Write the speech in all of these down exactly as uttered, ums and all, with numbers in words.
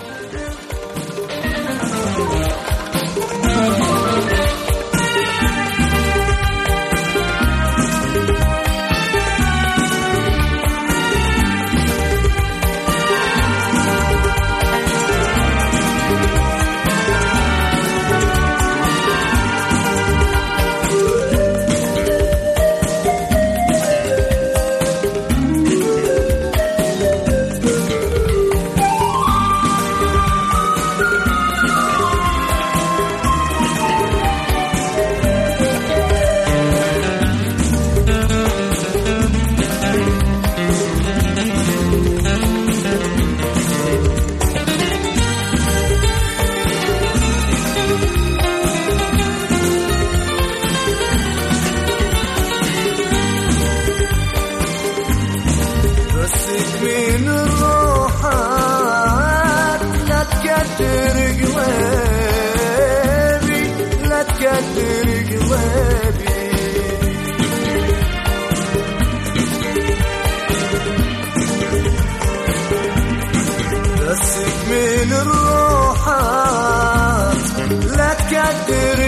من الروحات لا تكدر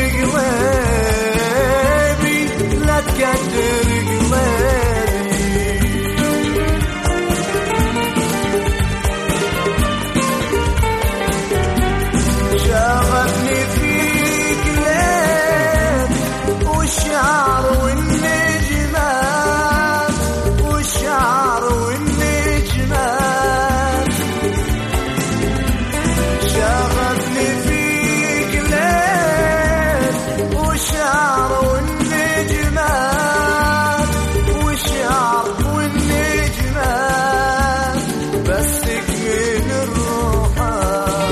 قلبي، لا تكدر قلبي. شغفني فيك ليل والشعر والنجمات، والشعر والنجمات. شغفني فيك ليل والشعر والنجمات، والشعر والنجمات. بسك من الروحات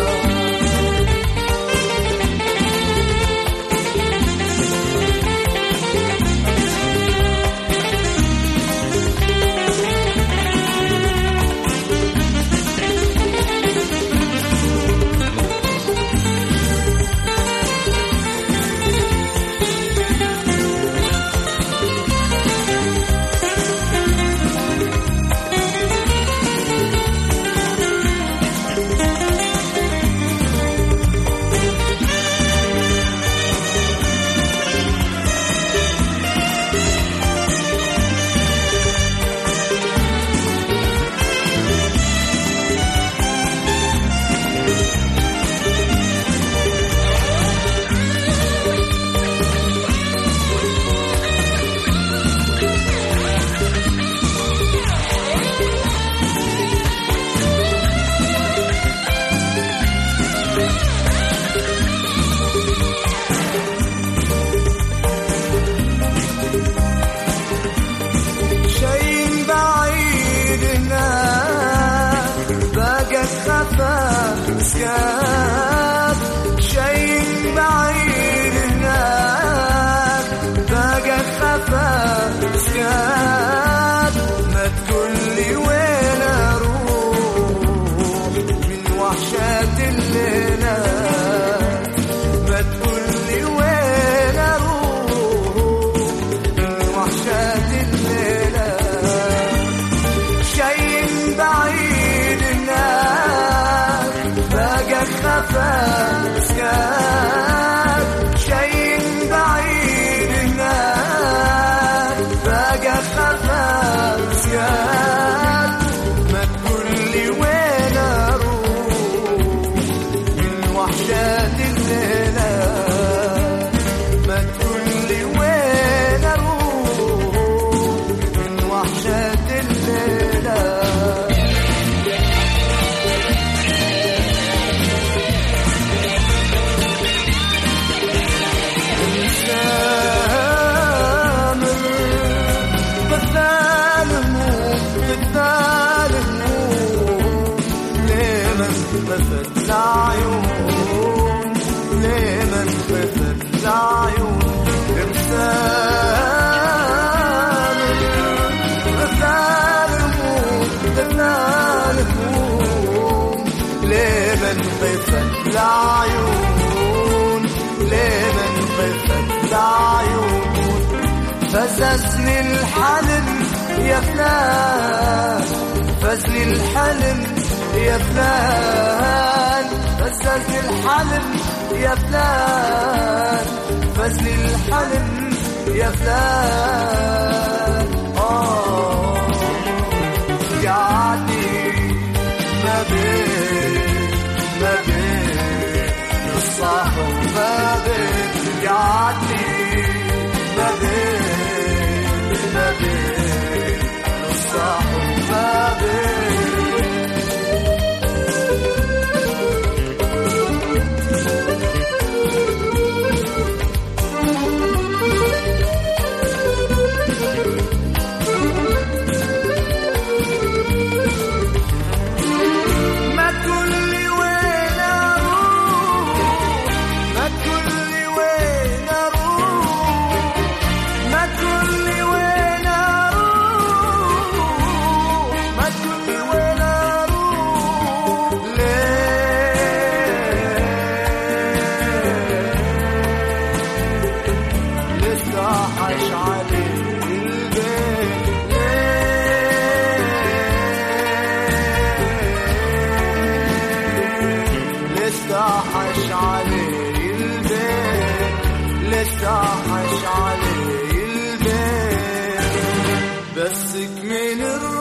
سكاب، شي بعيد هناك بقى خفا سكاب. ما تقولي وين اروح من وحشات الليلات، ما تقولي وين اروح من وحشات الليلات. شي بعيد هناك بقى خفا سكاب، شي بعيد هناك بقى خفا سكاب. ما تقولي وين اروح من وحشات الليلات، ما تقولي وين اروح من وحشات الليلات. خفت العيون لمن خفت العيون ابتسام ابتسام ابتسام لمن خفت العيون لمن خفت العيون. فززني الحلم يا فلان، فزني الحلم يا فلان فزل الحلم يا فلان، فزل الحلم يا فلان. آه قعدني ما بين ما بين الصح وما بين، قعدني ما بين ما بين الصح وما بين. لستحش عليه البيت، لستحش عليه البيت. بسك من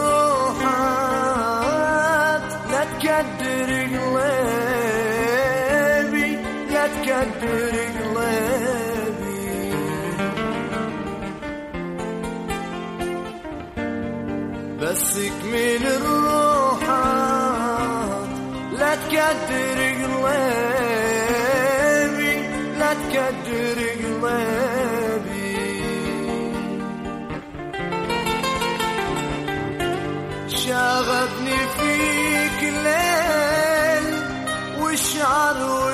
الروحات لا تكدر قلبي، لا تكدر قلبي. بسك من الروحات لا تكدر قلبي، لا تكدر قلبي. شاغبني فيك الليل والشعر